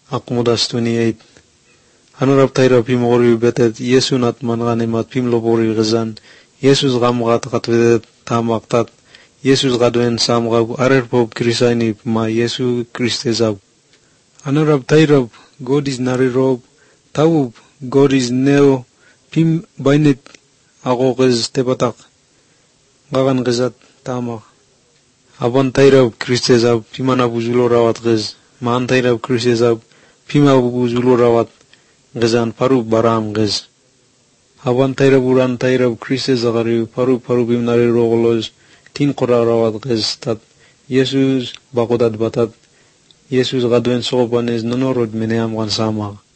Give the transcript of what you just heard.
Akmodas 28. Hanurab taira pim ori betet Yesu nat mangane mat pim lobori gazan Yesus gamgat katvedet tamaktat Yesus gadwen samgab arer pop krisaini ma Yesu Kristezab. Hanurab taira God is narirob tawub God is neo pim bainet agogez tebatak gagan gazat tamak. Aban taira Kristezab pimana buzulo rawat gaz man taira Kristezab pima buzulo rawat gazan paru baram gaz. Aban taira buran taira Kristezagari paru bim narirogolos tin qora rawat gaz tat Yesus bakodat batat Yesus gadwen sobanez nonorod meneam gan sama.